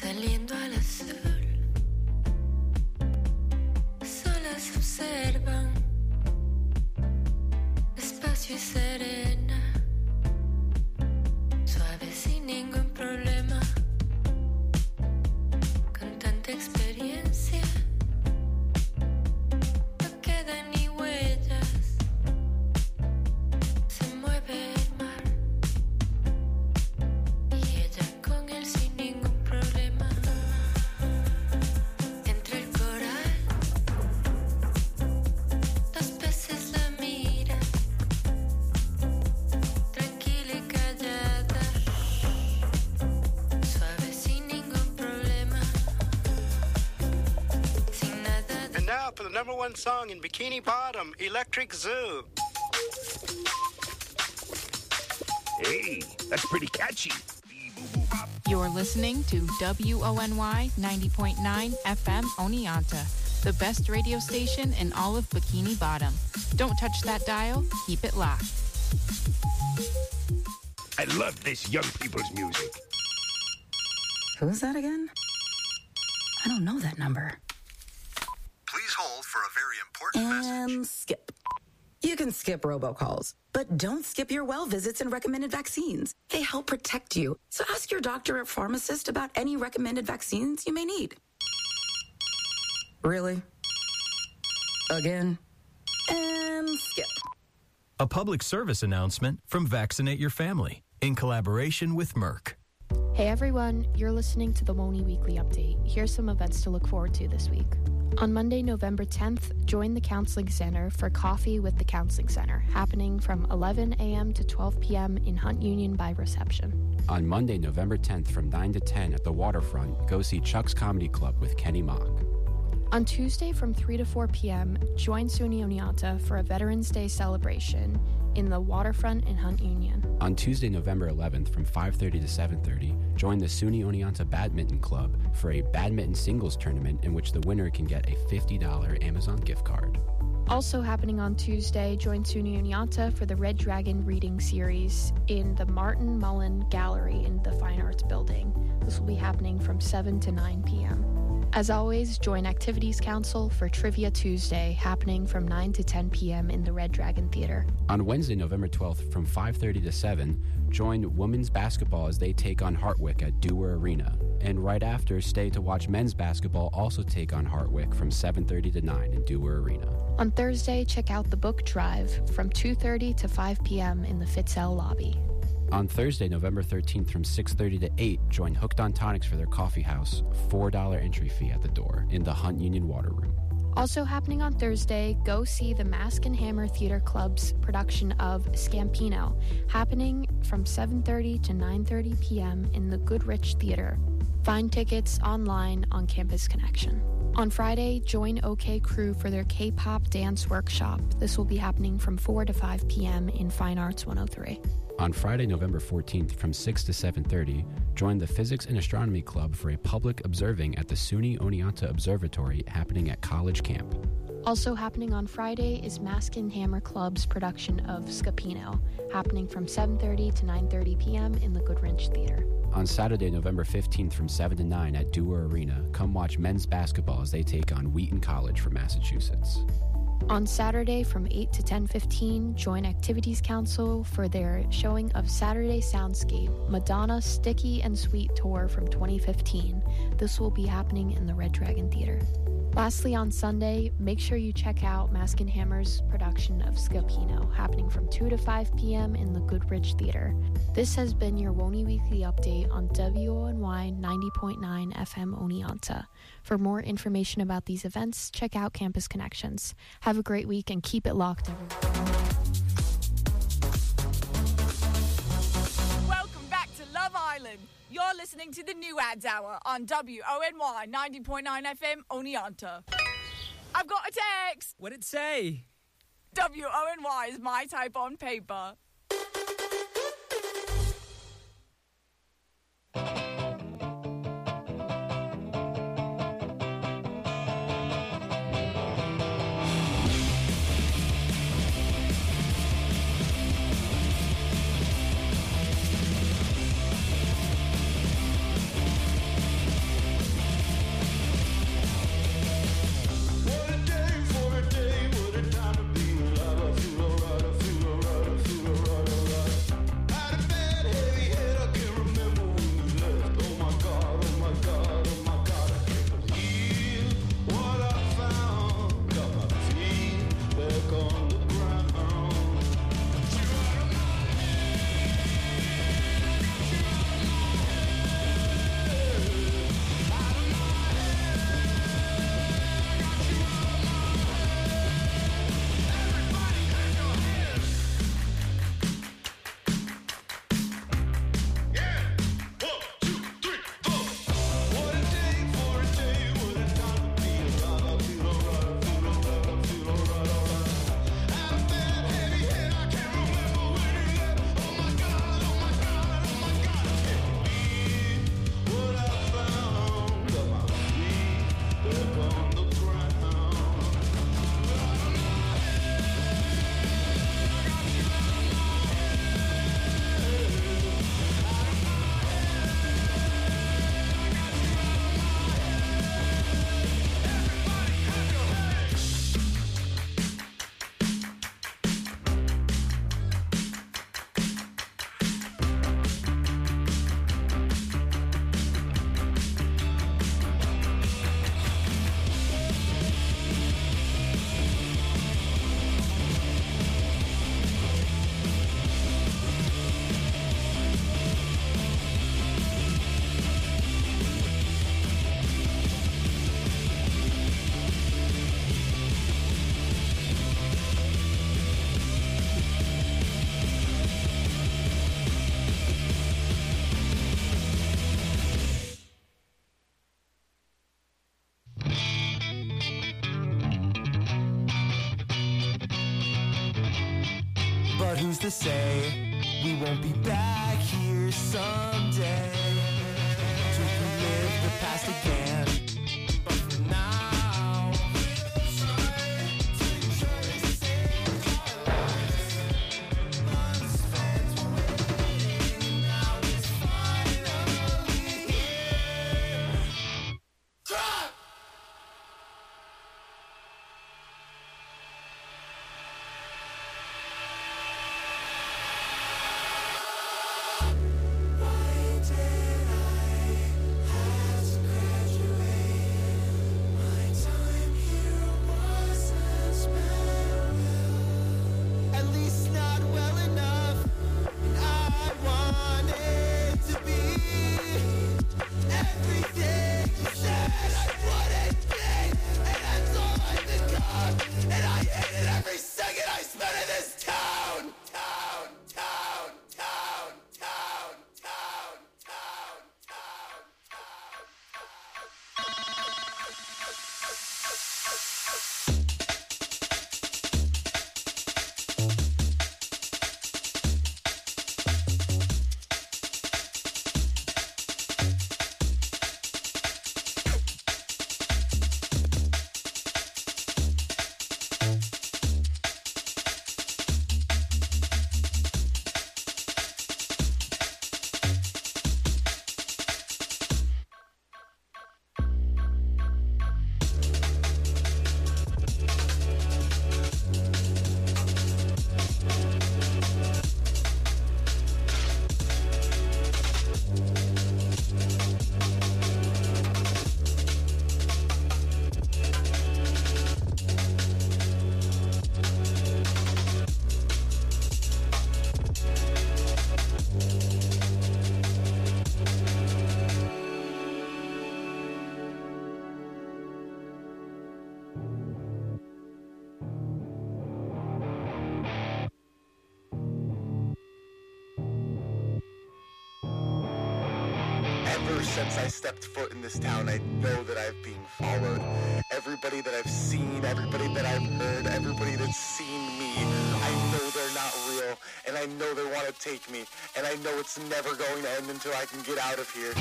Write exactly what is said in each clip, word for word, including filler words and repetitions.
saliendo al azul. Solas observan, despacio y serena, suave sin ningún problema, con tanta experiencia. No quedan ni huellas, se mueve el mar y ella con él sin ningún problema. Entre el coral, dos peces la miran, tranquila y callada, suave sin ningún problema, sin nada de... And now for the number one song in Bikini Bottom, Electric Zoo. Hey, that's pretty catchy. You're listening to W O N Y ninety point nine F M Oneonta, the best radio station in all of Bikini Bottom. Don't touch that dial, keep it locked. I love this young people's music. Who's that again? I don't know that number. Please hold for a very important And message. skip. You can skip robocalls, but don't skip your well visits and recommended vaccines. They help protect you. So ask your doctor or pharmacist about any recommended vaccines you may need. Really? Again? And skip. A public service announcement from Vaccinate Your Family in collaboration with Merck. Hey everyone, you're listening to the WONY Weekly Update. Here's some events to look forward to this week. On Monday, November tenth, join the Counseling Center for Coffee with the Counseling Center, happening from eleven a.m. to twelve p.m. in Hunt Union by reception. On Monday, November tenth, from nine to ten at the Waterfront, go see Chuck's Comedy Club with Kenny Mock. On Tuesday from three to four p.m., join SUNY Oneonta for a Veterans Day celebration in the Waterfront in Hunt Union. On Tuesday, November eleventh, from five thirty to seven thirty, join the SUNY Oneonta Badminton Club for a badminton singles tournament in which the winner can get a fifty dollars Amazon gift card. Also happening on Tuesday, join SUNY Oneonta for the Red Dragon reading series in the Martin Mullen Gallery in the Fine Arts Building. This will be happening from seven to nine p.m. As always, join Activities Council for Trivia Tuesday, happening from nine to ten p.m. in the Red Dragon Theater. On Wednesday, November twelfth, from five thirty to seven, join women's basketball as they take on Hartwick at Dewar Arena. And right after, stay to watch men's basketball also take on Hartwick from seven thirty to nine in Dewar Arena. On Thursday, check out the book drive from two thirty to five p.m. in the Fitzell lobby. On Thursday, November thirteenth, from six thirty to eight, join Hooked on Tonics for their coffee house, four dollars entry fee at the door, in the Hunt Union Water Room. Also happening on Thursday, go see the Mask and Hammer Theater Club's production of Scampino, happening from seven thirty to nine thirty p.m. in the Goodrich Theater. Find tickets online on Campus Connection. On Friday, join OK Crew for their K-pop dance workshop. This will be happening from four to five p.m. in Fine Arts one oh three. On Friday, November fourteenth, from six to seven thirty, join the Physics and Astronomy Club for a public observing at the SUNY Oneonta Observatory happening at College Camp. Also happening on Friday is Mask and Hammer Club's production of Scapino, happening from seven thirty to nine thirty p.m. in the Goodrich Theater. On Saturday, November fifteenth, from seven to nine at Dewar Arena, come watch men's basketball as they take on Wheaton College from Massachusetts. On Saturday from eight to ten fifteen, join Activities Council for their showing of Saturday Soundscape, Madonna Sticky and Sweet Tour from twenty fifteen. This will be happening in the Red Dragon Theater. Lastly, on Sunday, make sure you check out Mask and Hammer's production of Scapino, happening from two to five p.m. in the Goodrich Theater. This has been your WONY Weekly Update on W O N Y ninety point nine F M Oneonta. For more information about these events, check out Campus Connections. Have a great week and keep it locked, everyone. Welcome back to Love Island. You're listening to the New Ads Hour on W O N Y ninety point nine F M Oneonta. I've got a text. What'd it say? W O N Y is my type on paper. who's to say we won't be back here someday to relive the past again. But for now, try to enjoy the same months spent waiting. Now it's finally here. Drop! Ever since I stepped foot in this town, I know that I've been followed. Everybody that I've seen, everybody that I've heard, everybody that's seen me, I know they're not real, and I know they want to take me, and I know it's never going to end until I can get out of here.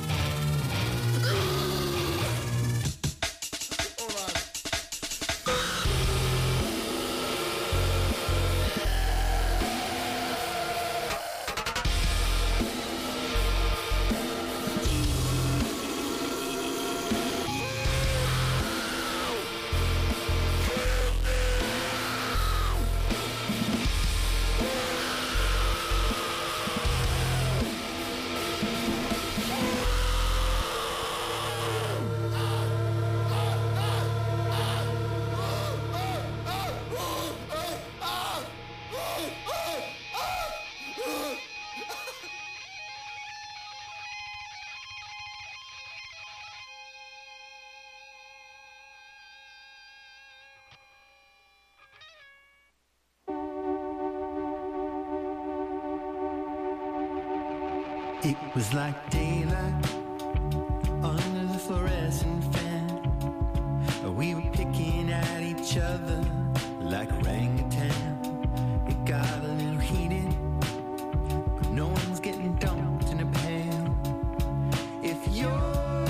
It was like daylight under the fluorescent fan. We were picking at each other like orangutan. It got a little heated, but no one's getting dumped in a pail. If you're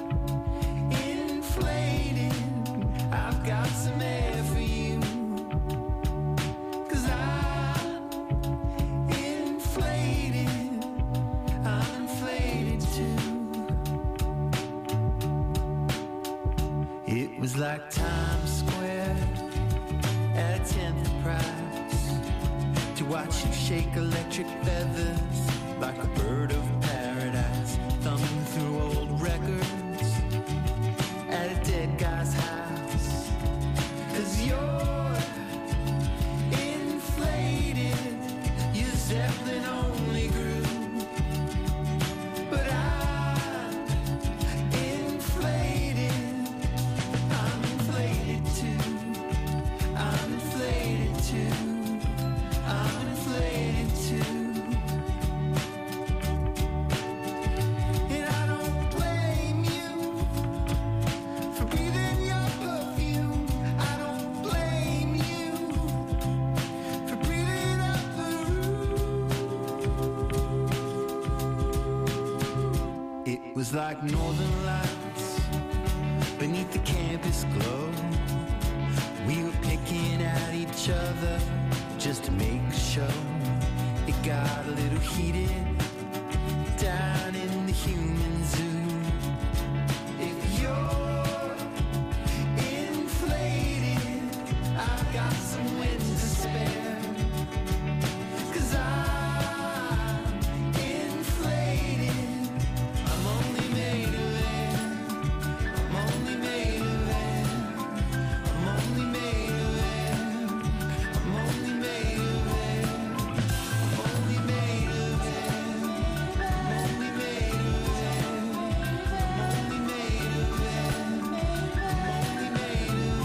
inflated, I've got some air for you. 'Cause I'm inflated, I'm inflated too. It was like Times Square at a tenth price to watch you shake electric feathers like a bird of paradise, thumbing through old records at a dead guy's house. 'Cause you're inflated, your Zeppelin only grew. But I'm inflated, I'm inflated too. I'm inflated too. I'm inflated too. It was like northern lights beneath the campus glow. We were picking at each other just to make a show. It got a little heated down in the human zoo. If you're inflated, I've got some wind to spare. 'Cause I'm inflated. I'm only made of air. I'm only made of air. I'm only made of air. I'm only made of air. I'm only made of air. I'm only made of air. I'm only made of air. I'm only made of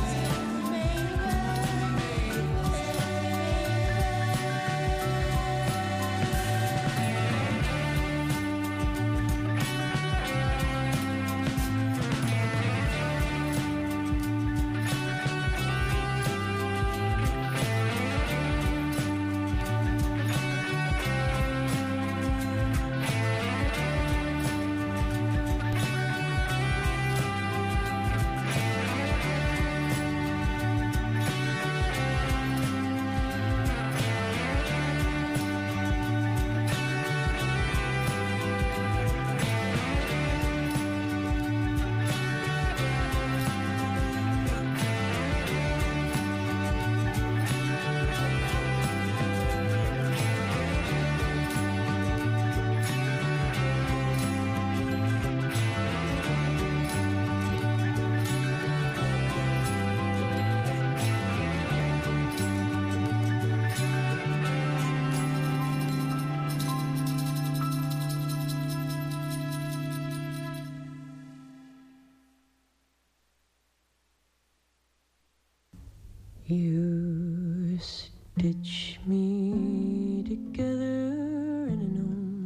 You stitch me together in an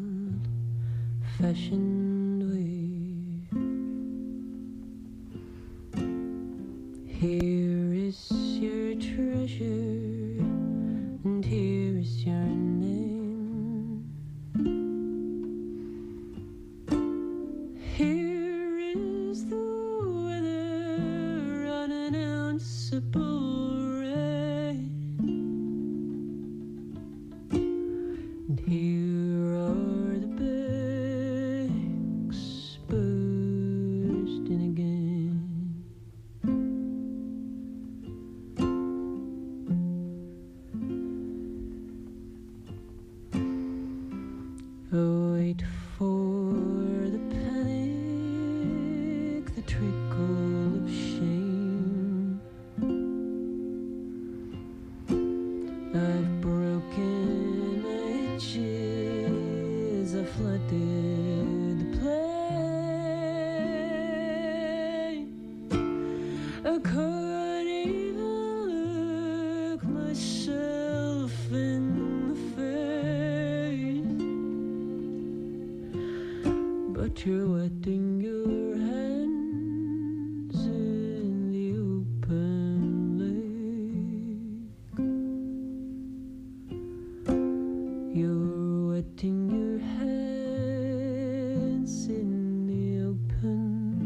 old-fashioned way. Here is your treasure, and here is your name. Here is the weather, unannounceable. Here are the banks bursting again. Wait for the panic, the trickle of shame. I've broken my edges, I flooded the plane. I couldn't even look myself in the face, but you're wetting your hands in the open lake. You're wetting your hands in the open.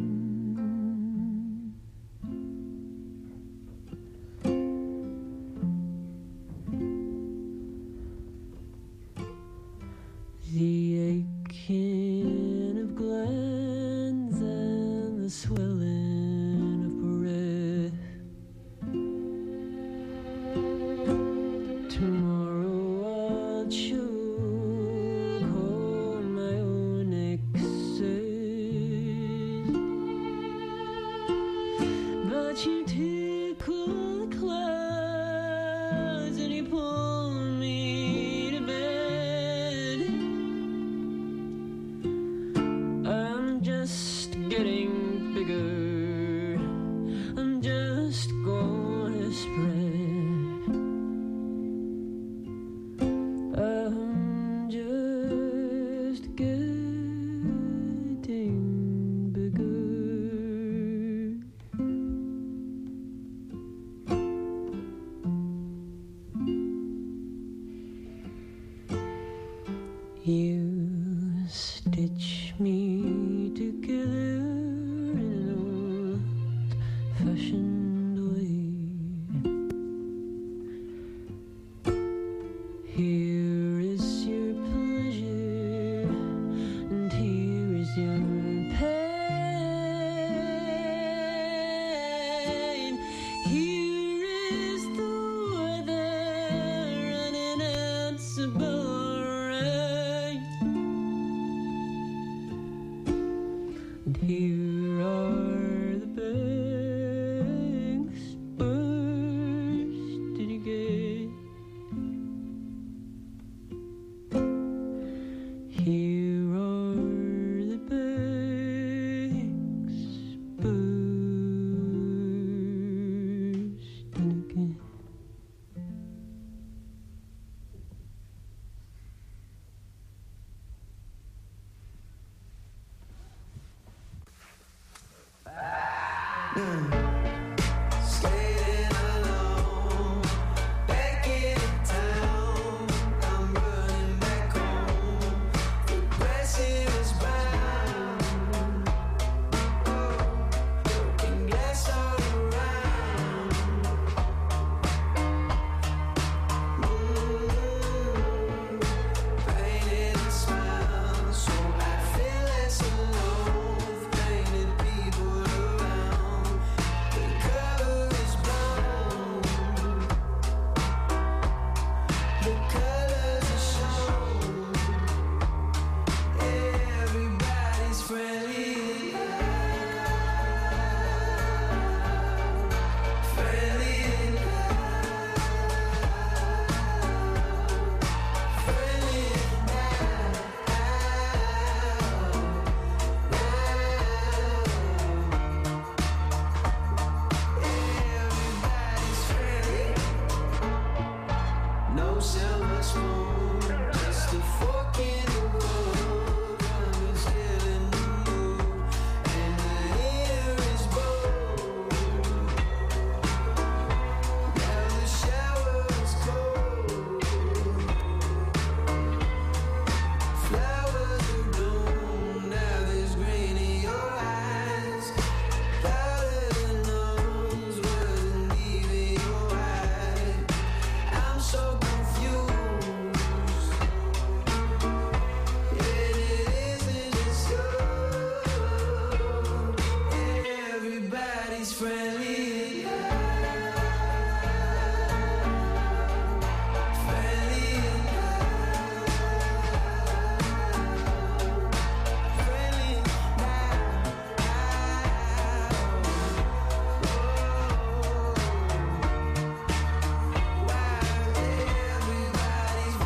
The aching of glands and the swelling of breath. Tomorrow I'll choke on my own excess, but you tickle the clouds and you pull me to bed. I'm just getting bigger. I'm just gonna spread. I'm just getting bigger. You stitch me together in an old-fashioned way. Here is your pleasure, and here is your pain. Here is the weather running out to rain. And here are the banks bursting again. Here are the banks bursting again. Skating alone, back in town. I'm running back home. The grass here is brown. Broken glass all around. Mm, painted and smiles, so I feel less alone with painted people around. The cover is blown. The colors are shown. Everybody's friendly. Friendly. Friendly Everybody's friendly. No silver spoon, just a fork in the road. I'm still in the mood, and the air is bold. Now the shower's cold. Flowers are blown. Now there's green in your eyes. Powder the nose wasn't even your eyes. I'm so confused, and it isn't just you. Everybody's friendly. Friendly. Friendly Everybody's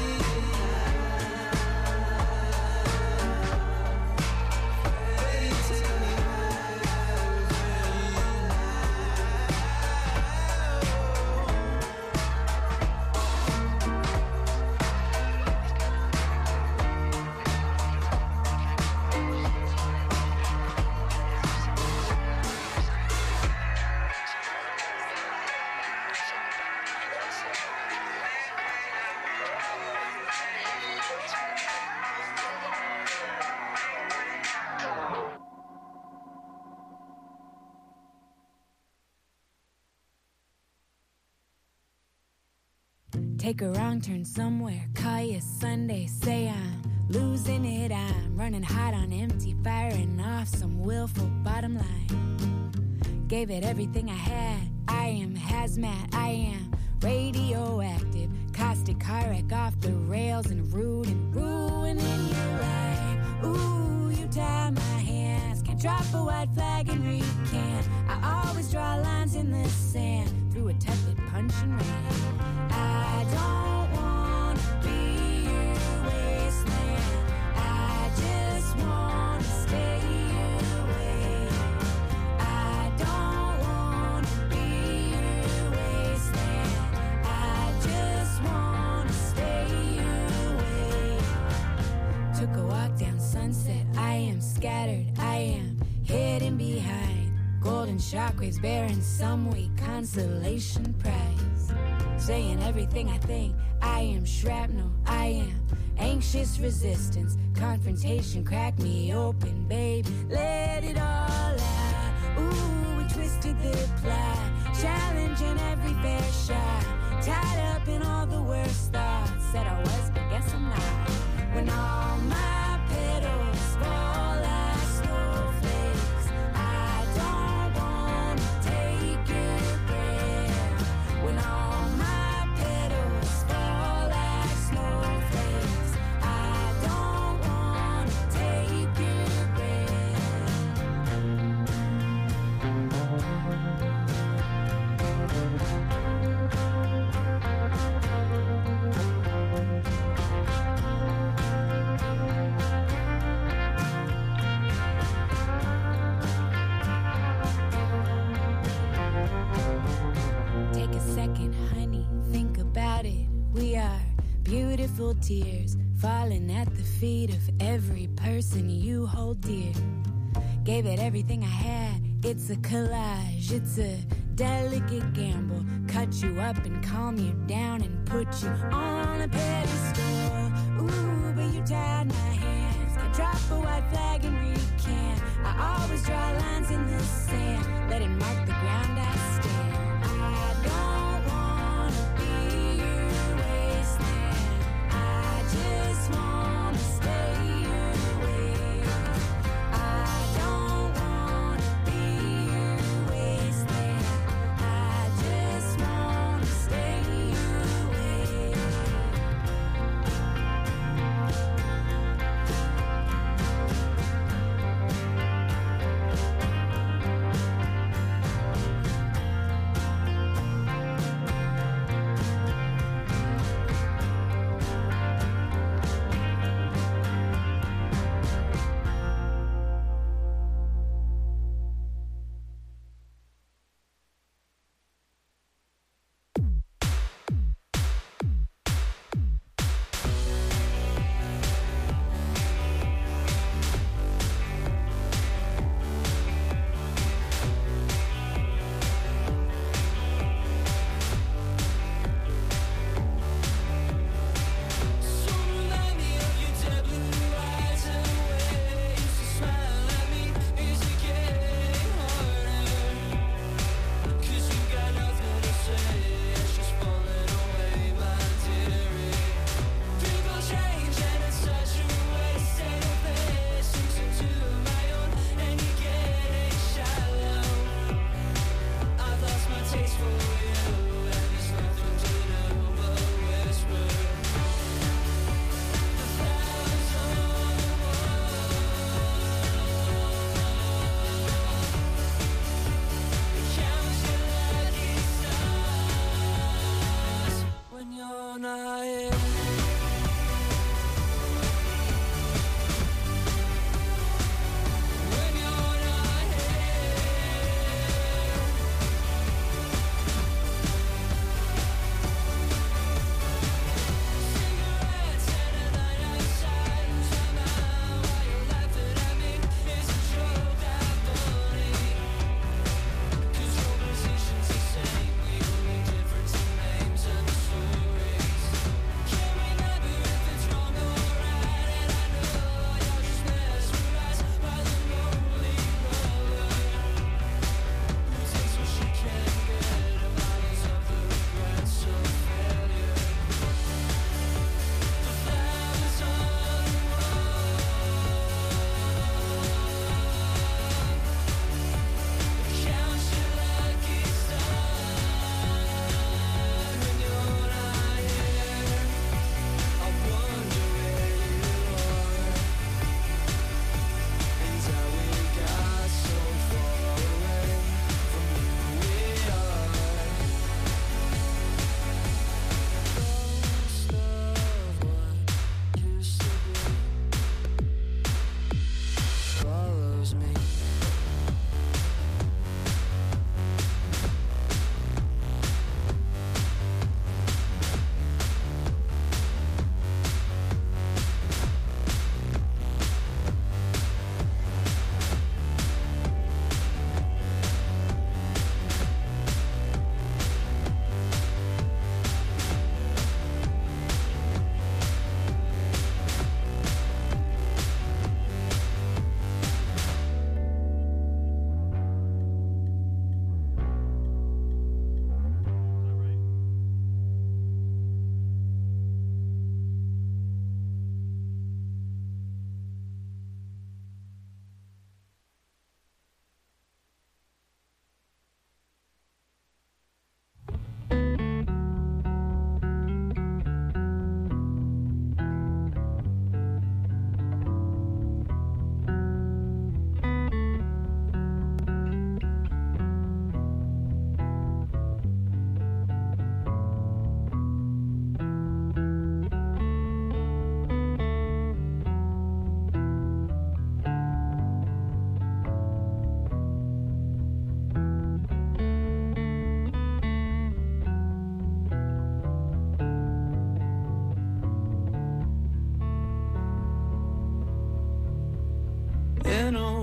Take a wrong turn somewhere, call you Sunday, say I'm losing it, I'm running hot on empty, firing off some willful bottom line. Gave it everything I had, I am hazmat, I am radioactive, caustic car wreck off the rails and rude and ruining your life. Ooh, you tie my hands, can't drop a white flag and recant. I always draw lines in the sand through a tepid punching rain. I don't want to be your wasteland. I just want to stay away. I don't want to be your wasteland. I just want to stay away. Took a walk down Sunset. I am scattered. I am hidden behind golden shockwaves bearing some weak consolation prize. Saying everything I think, I am shrapnel, I am Anxious resistance, confrontation, crack me open, babe. Let it all out. Ooh, we twisted the plot, challenging every fair shot. Tied up in all the worst thoughts. Said I was, but guess I'm not. When all my petals fall like snowflakes, I don't want to take your breath. When all my petals fall like snowflakes, I don't want to take your Take a second, honey, think about it. We are beautiful tears falling at the feet of every person you hold dear. Gave it everything I had. It's a collage, it's a delicate gamble. Cut you up and calm you down and put you on a pedestal. Ooh, but you tied my hands. Can drop a white flag and recant. I always draw lines in the sand. Let it mark the ground I stand. I don't wanna be your wasteland. I just wanna stay your way. I don't wanna be your wasteland. I just wanna stay your way.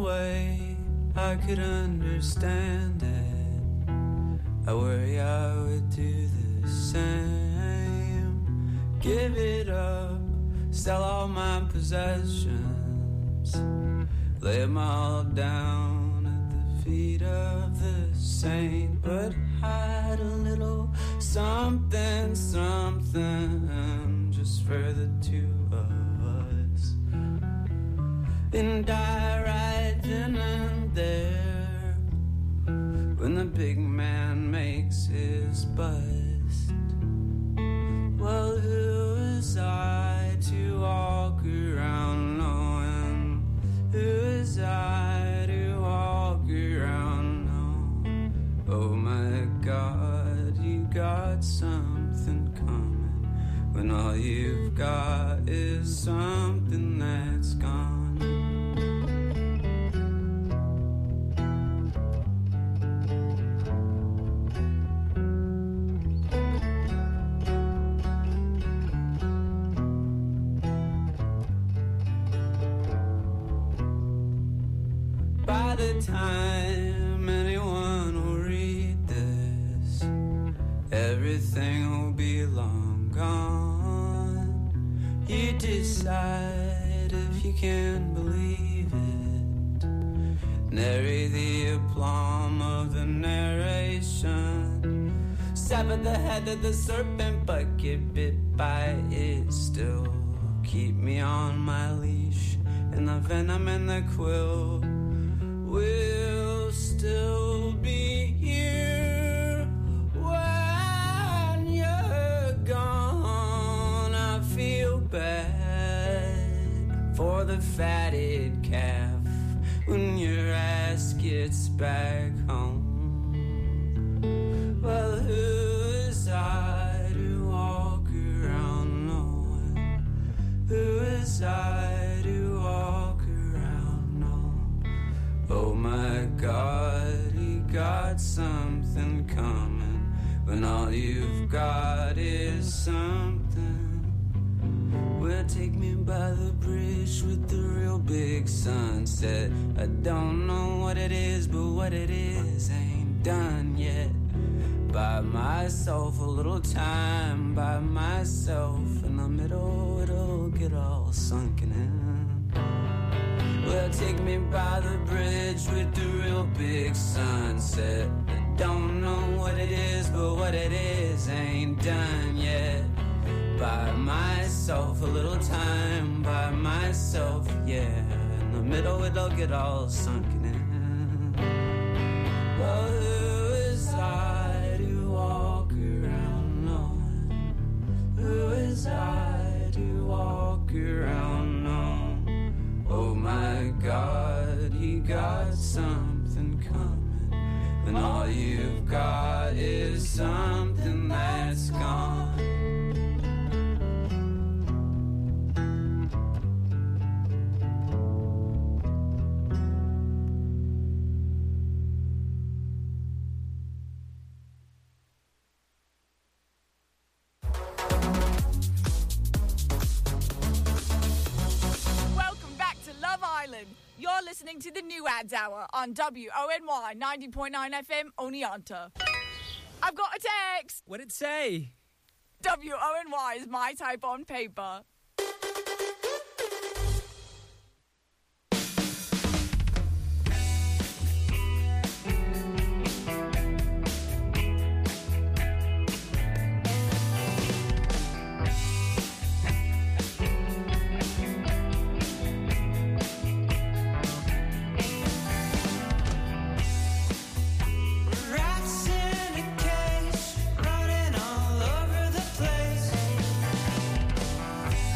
way I could understand it, I worry I would do the same. Give it up, sell all my possessions, lay them all down at the feet of the saint, but hide a little something, something, just for the two of us, and die right then and there when the big man makes his bust. Well, who is I to walk around knowing? Who is I to walk around knowing? Oh my God, you got something coming when all you've got is something that's gone. By the time anyone will read this, everything will be long gone. You decide if you can believe it. Narrate the aplomb of the narration. Sever the head of the serpent, but get bit by it still. Keep me on my leash, and the venom and the quill will still be here when you're gone. I feel bad for the fatted calf when your ass gets back home. Well, who is I to walk around knowing? Who is I to walk around knowing? Oh my God, you got something coming when all you've got is something. Well, take me by the bridge with the real big sunset. I don't know what it is, but what it is ain't done yet. By myself, a little time by myself. In the middle, it'll get all sunken in. Well, take me by the bridge with the real big sunset. I don't know what it is, but what it is ain't done yet. By myself, a little time by myself, yeah. In the middle, it'll get all sunken in. Well, who is I to walk around knowing? Who is I to walk around knowing? Oh my God, you got something coming when all you've got is something that's gone. You're listening to the New Ads Hour on W O N Y ninety point nine F M Oneonta. I've got a text. What'd it say? W O N Y is my type on paper. Rats in a cage, running all over the place.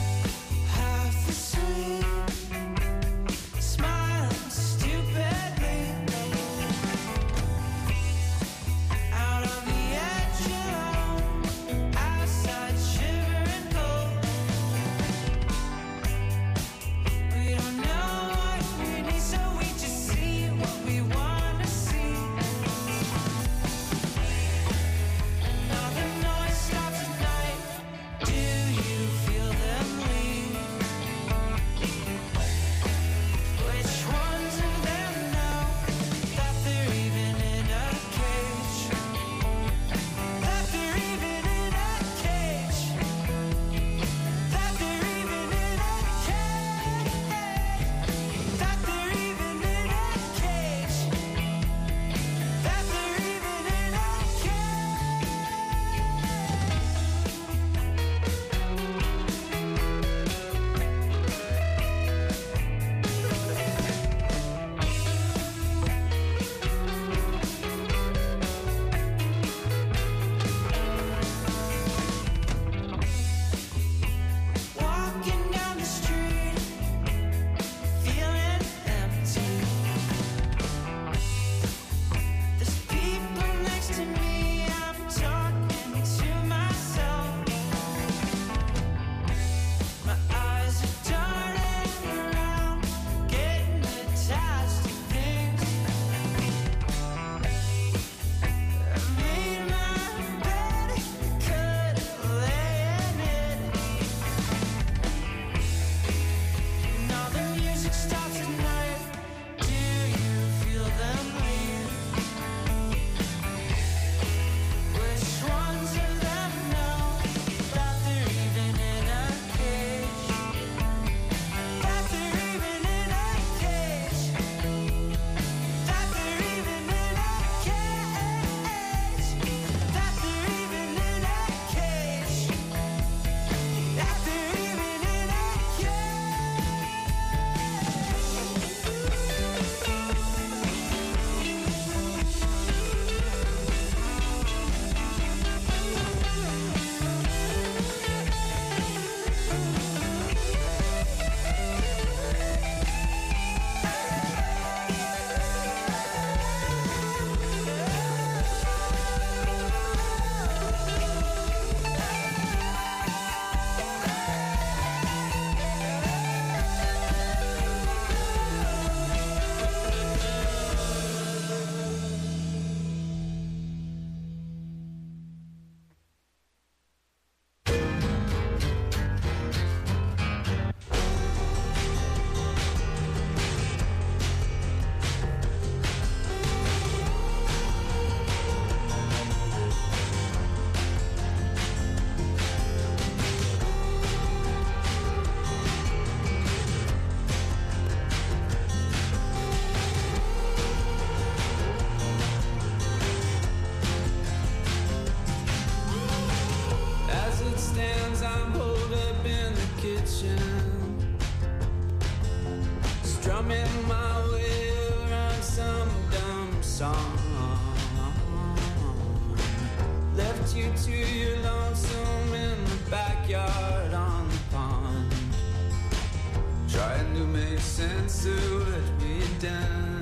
answer what we've done.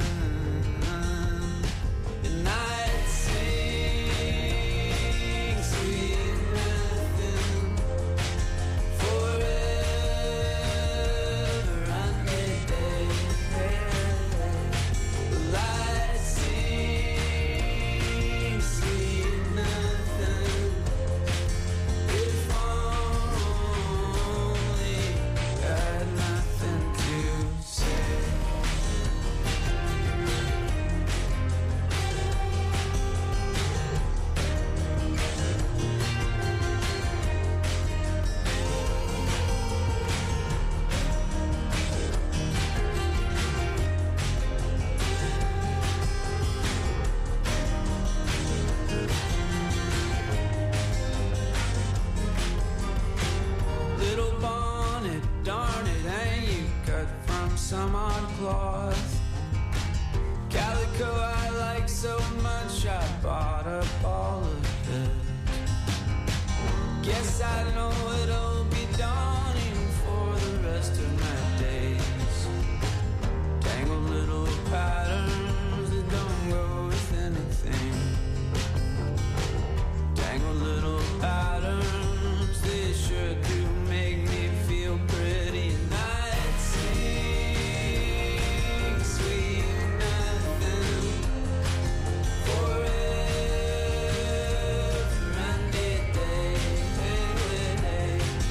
And I'd sing sweet nothing forever on midday. Well, I'd sing sweet nothing if only I had nothing to say. Little bonnet, darn it, ain't you cut from some odd cloth? Calico I like so much, I bought up all of it. Guess I know it'll be dawning for the rest of my days. Tangled little patterns that don't go with anything. Tangled little patterns, they sure do make me feel pretty. And I'd sing sweet nothing forever and a day.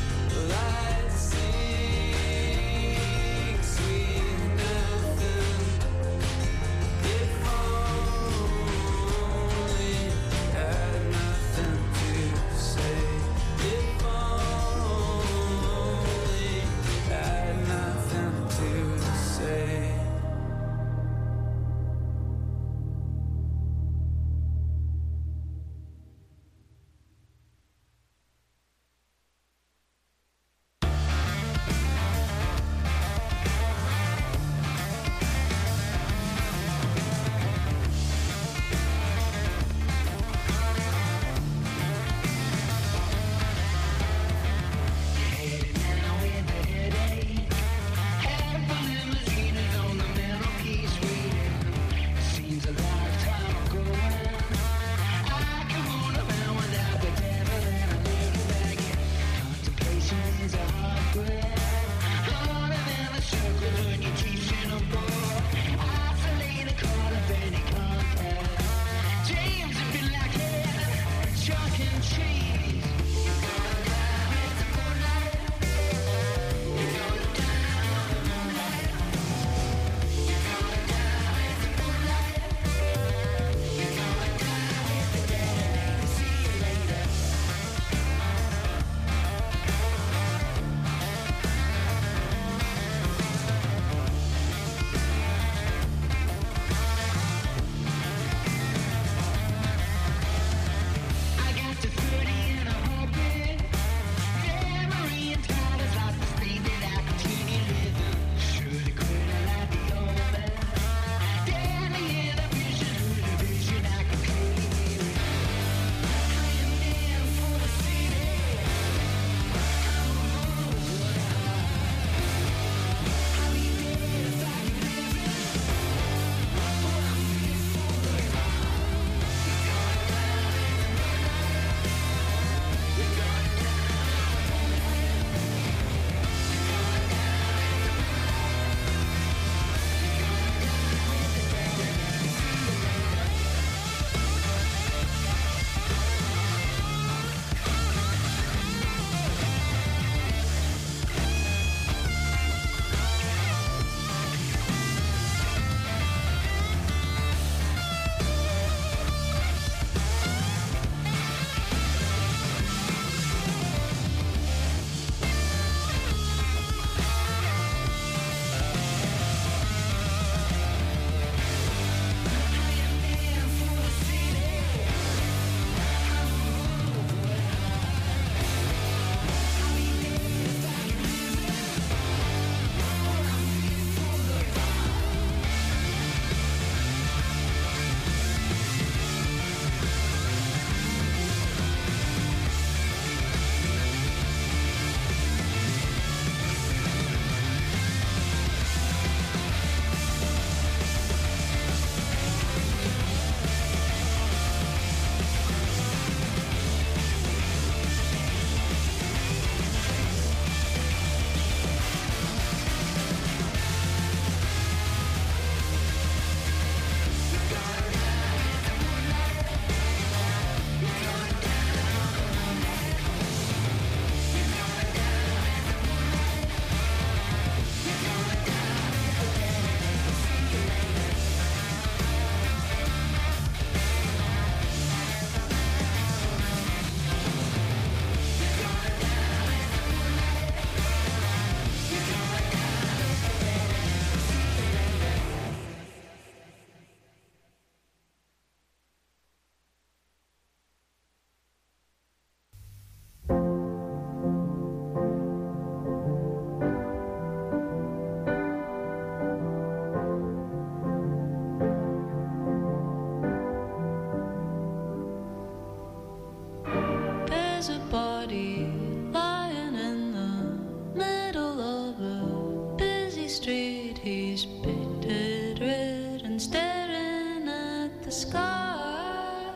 sky.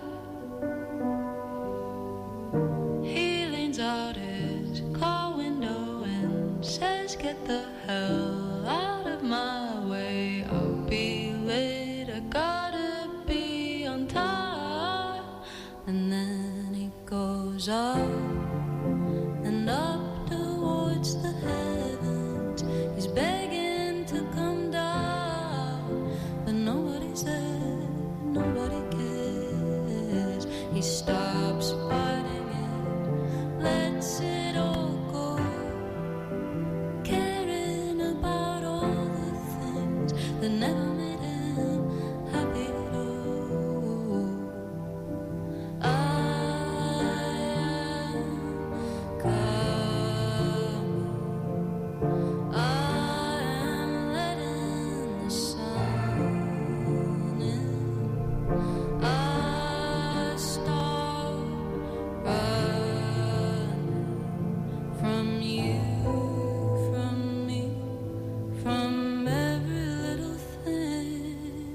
He leans out his car window and says, "Get the hell out of my way. I'll be late. I gotta be on time." And then he goes up and up towards the heavens. He's begging to come down, but nobody's there, nobody cares. He stops fighting it, lets it all go, caring about all the things that never made him happy at all. I am coming. I am letting the sun in. I start running from you, from me, from every little thing.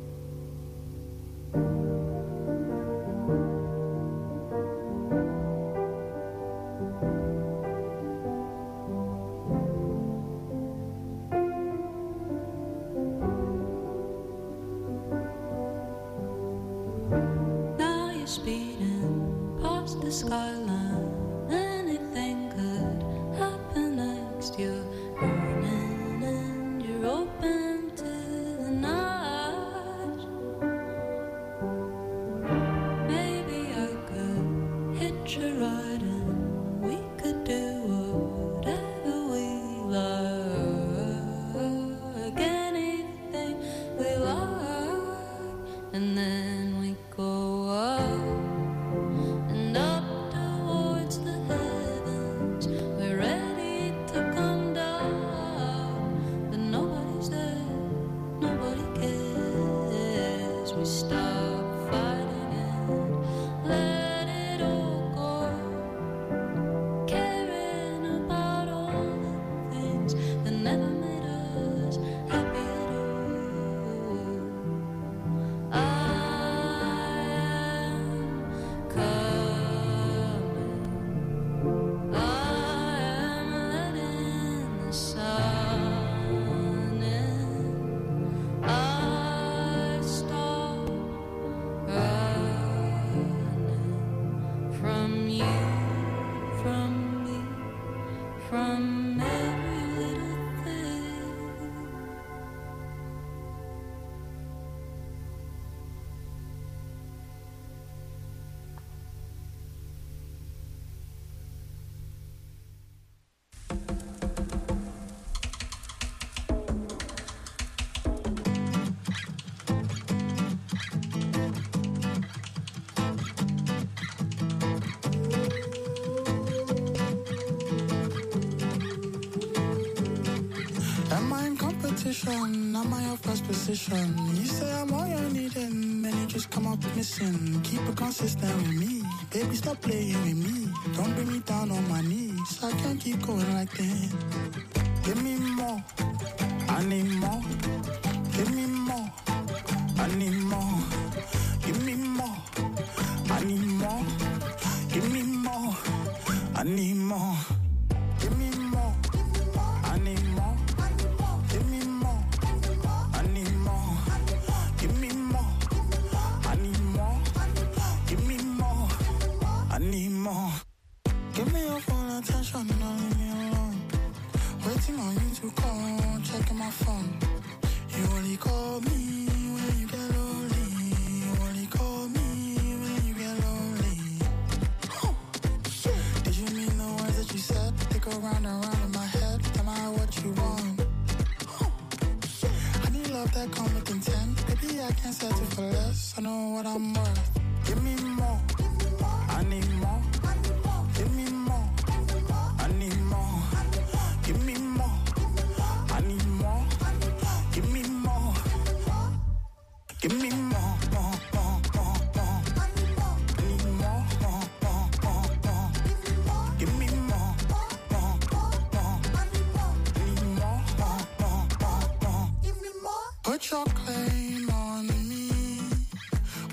Now you're speeding past the skyline. Anything could happen next. You're running and you're open to the night. Maybe I could hitch a ride and we could do whatever we like, anything we like, and then we go up and up towards the heavens. We're ready to come down, but nobody's there, nobody cares. We stop fighting and let it all go, caring about all the things that never made us happy at all. I am coming. I am letting the sun in. I stop running from you, from me, from every little thing. Am I in competition? Am I your first position? You say I'm all you're needing, then you just come up missing. Keep it consistent with me, baby, stop playing with me. Don't bring me down on my knees, I can't keep going like this. Give me more, I need more. Give me more, I need more. Give me more, I need more. Give me more, I need more. Give me more, I need more. Give me more, I need more. Give me more, I need more. Give me more, I need more. Give me your full attention, don't leave me alone. Waiting on you to call, checking my phone. You only call me when you get lonely. You only call me when you get lonely. Huh. Did you mean the words that you said? They go round and round in my head. Tell me what you want. Huh. I need love that come with intent. Maybe I can't settle for less. I know what I'm worth. Give me more, I need more. Give me more, I need more. Give me more, I need more. Give me more, give me more, more, more, more, more. I need more, more, more, more, more. Give me more, more, more, more. I need more, more, more, more, more. Put your claim on me.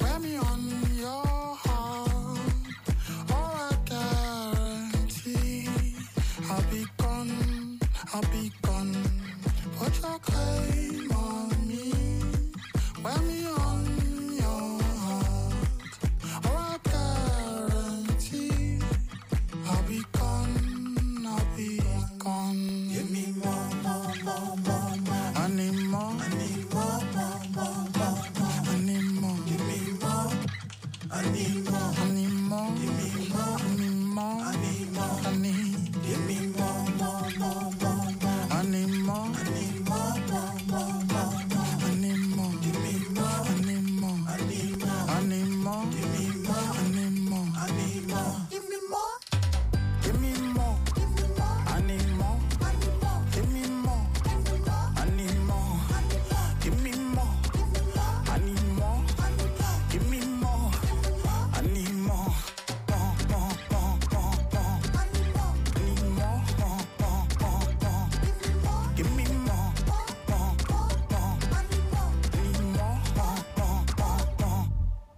I need more. I need more. Give me more. I need more. I need more. I need. Give me more, more, more, more, more. I need more. I need more, more, more, more, more. I need more. Give me more. I need more. I need more. I need more. Give me more. I need more. I need more. Give me more. Give me more. Give me more. I need more. I need more. Give me more. Give me more. I need more. Give me more. I need more. Give me more. I need more. More, more, more, more, more. I need more. I need more. More, more, more, more. Give me more. More, more, more, more. I need more. I need more. More, more, more, more.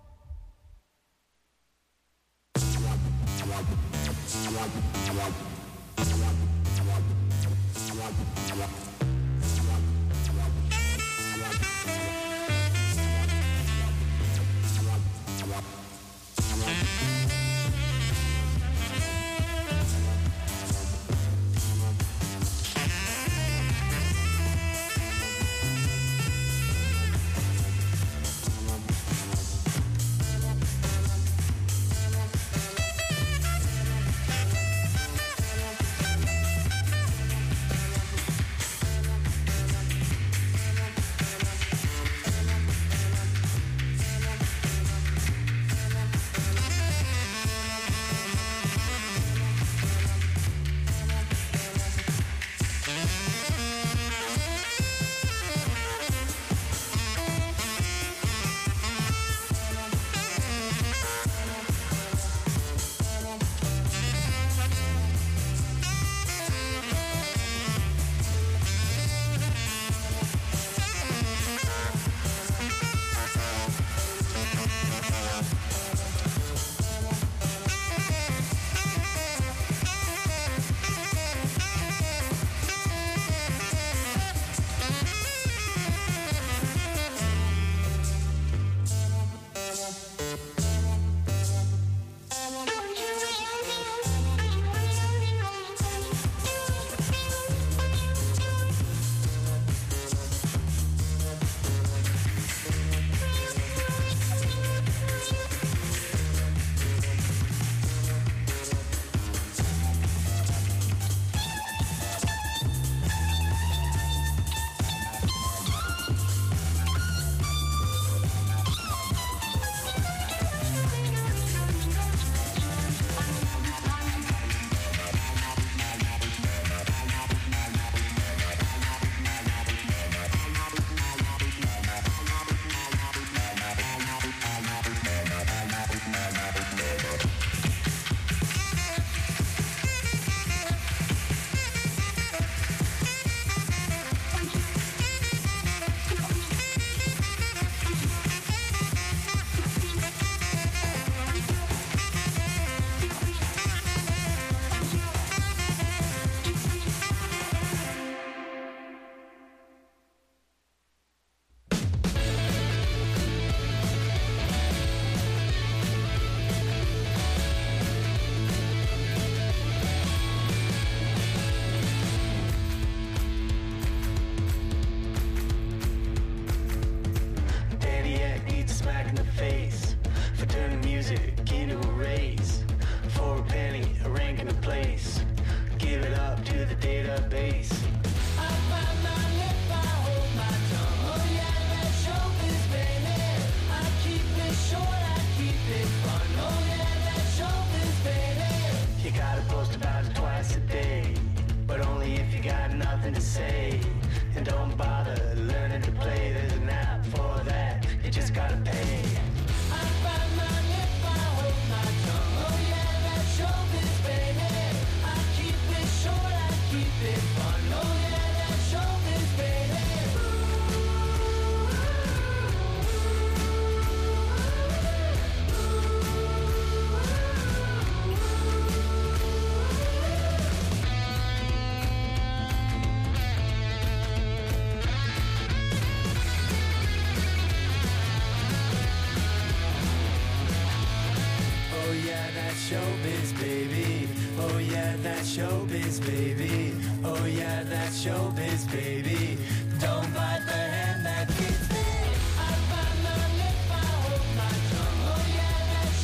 showbiz, baby. Oh yeah, that's showbiz, baby. Oh yeah, that's showbiz, baby. Don't bite the hand that feeds me. I bite my lip, I hold my tongue. Oh yeah, that's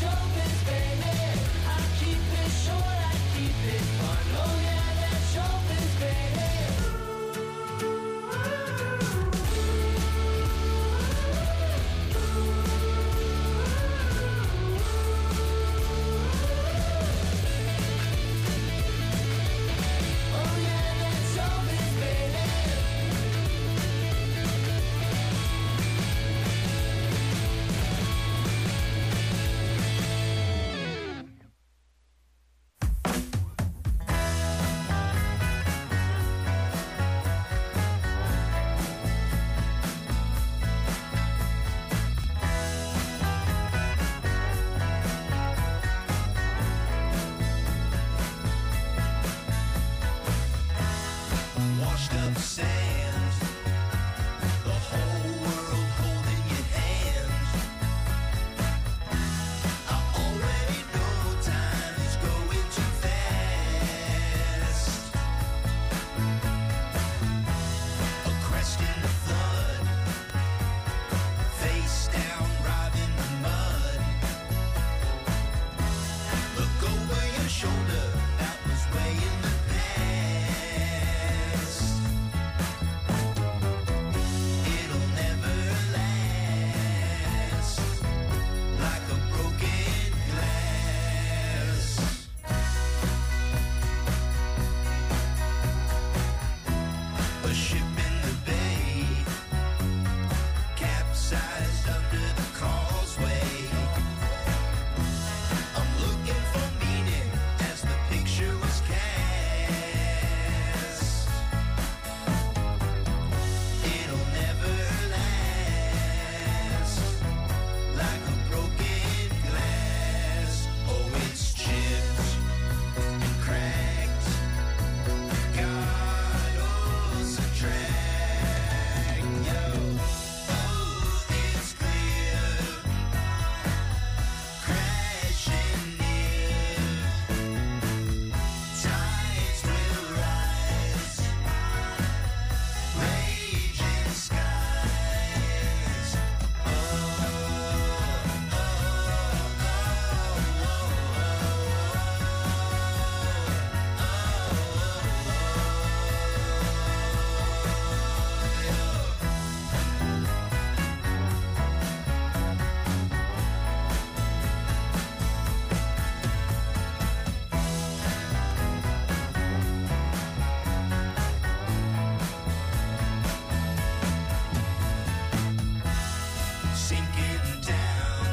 sinking down.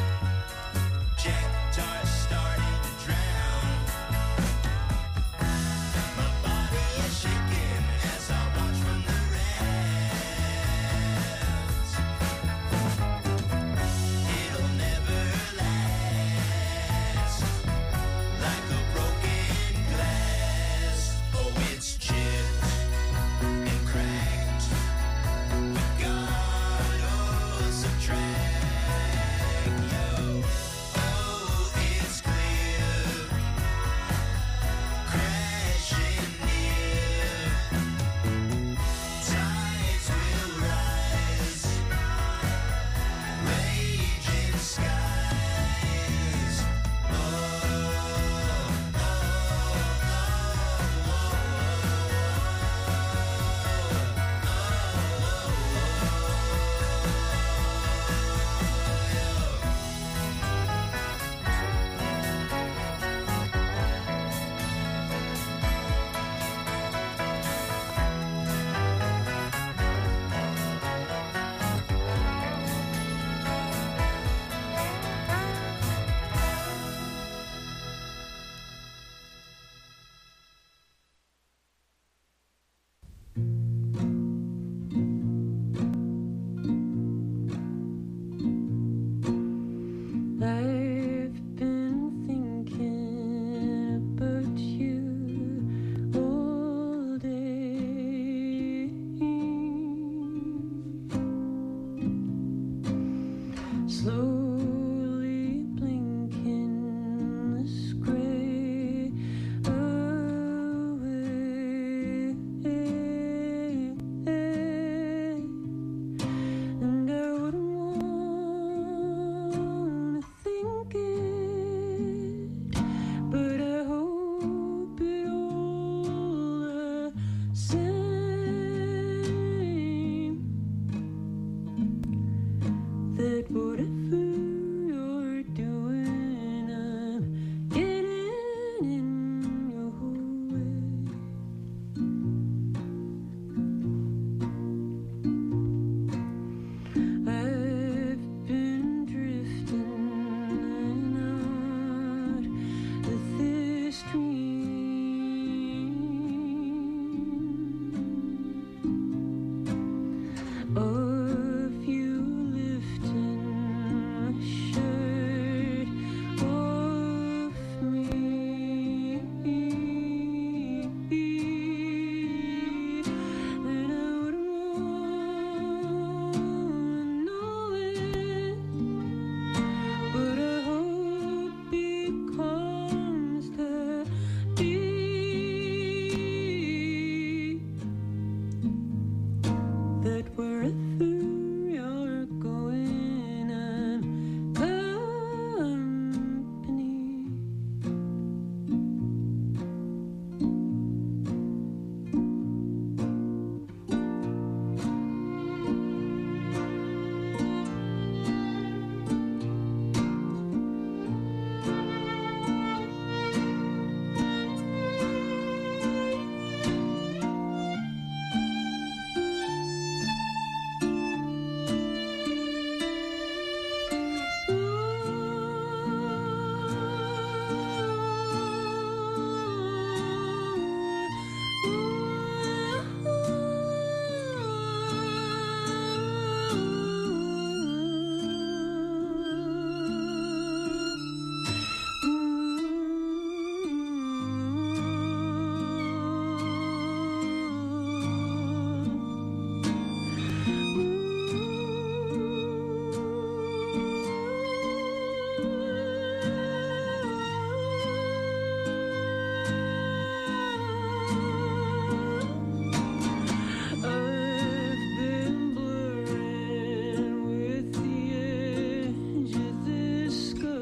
Jet darts starting to drown. My body is shaking as I watch from the rails. It'll never last, like a broken glass. Oh, it's chipped and cracked. We gotta subtract, yo. Oh, it's clear, crashing near. Tides will rise, raging skies. Oh, oh, oh, I've been thinking about you all day. Slowly blinking this gray away. And I wouldn't wanna think it, but I hope it all the same. That whatever you're doing, I'm getting in your way. I've been drifting out of this dream of you lifting my shirt off me. And I wouldn't wanna know it, but I hope it comes to be that wherever you're going, I'm company. I've been blurring with the edge of this sky.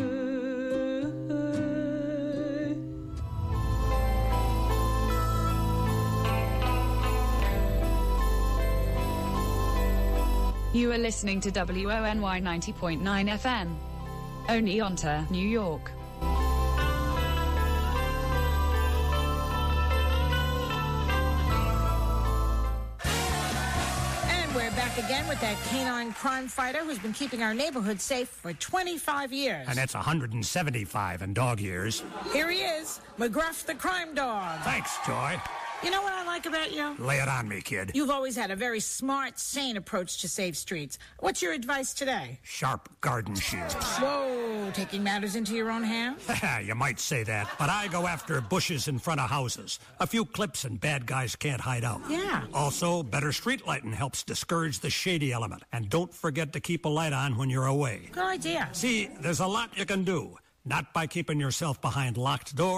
You are listening to W O N Y ninety point nine F M. Oneonta, New York. And we're back again in with that canine crime fighter who's been keeping our neighborhood safe for twenty-five years. And that's one hundred seventy-five in dog years. Here he is, McGruff the crime dog. Thanks, Joy. You know what I like about you? Lay it on me, kid. You've always had a very smart, sane approach to save streets. What's your advice today? Sharp garden shears. Whoa, taking matters into your own hands? You might say that, but I go after bushes in front of houses. A few clips and bad guys can't hide out. Yeah. Also, better street lighting helps discourage the shady element. And don't forget to keep a light on when you're away. Good idea. See, there's a lot you can do. Not by keeping yourself behind locked doors.